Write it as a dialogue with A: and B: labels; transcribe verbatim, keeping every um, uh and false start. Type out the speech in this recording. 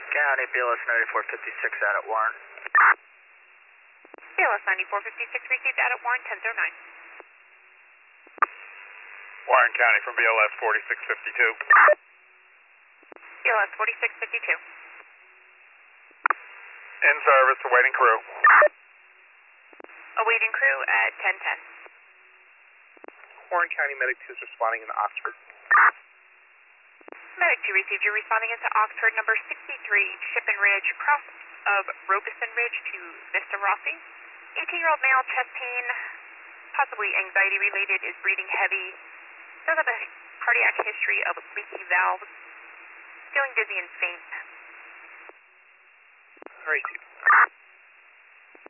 A: County, B L S ninety-four fifty-six out at Warren.
B: B L S ninety-four fifty-six received out at Warren, ten oh nine.
C: Warren County from B L S forty-six fifty-two.
B: B L S forty-six fifty-two.
C: In service, awaiting crew.
B: Awaiting crew at ten ten.
D: Warren County Medic two is responding in Oxford.
B: Medic two received. You're responding into Oxford number sixty-three, Shippen Ridge, cross of Robeson Ridge to Vista Rossi. eighteen-year-old male, chest pain, possibly anxiety related, is breathing heavy. Does have a cardiac history of leaky valves. Feeling dizzy and faint.
D: Received.